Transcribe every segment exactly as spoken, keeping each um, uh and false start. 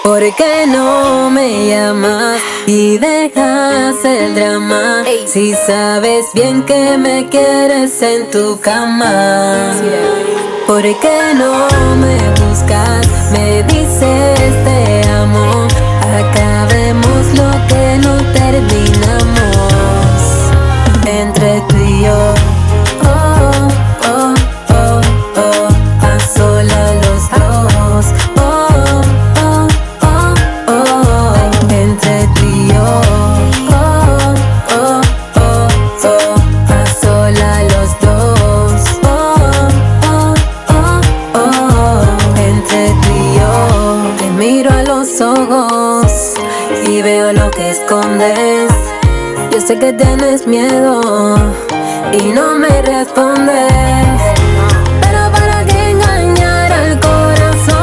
¿Por qué no me llamas y dejas el drama? Ey. Si sabes bien que me quieres en tu cama. ¿Por qué no me buscas? Me dices te amo. Acabemos lo que no terminamos entre tú y yo. Oh, oh, oh, oh, a solas los dos. Oh, oh, oh, oh, entre tú y yo. Oh, oh, oh, oh, a solas los dos. Oh, oh, oh, oh, entre tú y yo. Te miro a los ojos y veo lo que escondes. Yo sé que tienes miedo y no me respondes. Pero para qué engañar al corazón,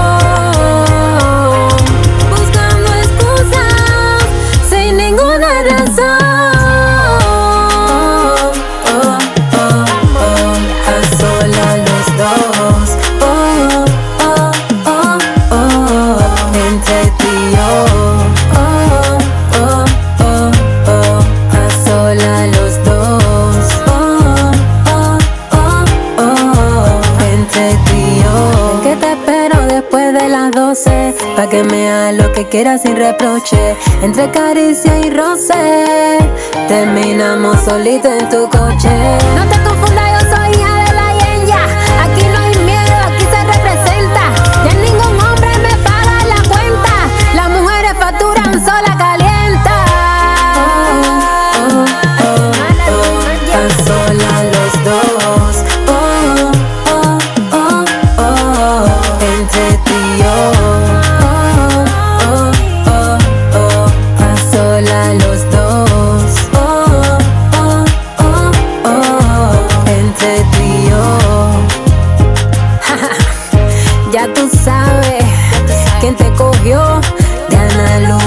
buscando excusas sin ninguna razón. Oh, oh, oh, a solas los dos. Oh, oh, oh, oh, entre tú y yo. Oh, oh, oh, oh, a solas los dos. Oh, oh, oh, oh, entre tú y yo. Que te espero después de las doce, pa' que me hagas lo que quieras sin reproche. Entre caricia y roce, terminamos solito en tu coche. No te confundas, yo soy hija de la Yenya. Aquí no hay miedo, aquí se representa. Ya ningún hombre me paga la cuenta. Las mujeres facturan sola calienta. Oh, oh, oh, a solas los dos. Oh, oh, oh, oh, entre tú y yo. Oh, oh, oh, oh, a solas los dos. Oh, oh, oh, oh, entre tú y yo. Ya tú sabes quién te cogió, Diana Luz.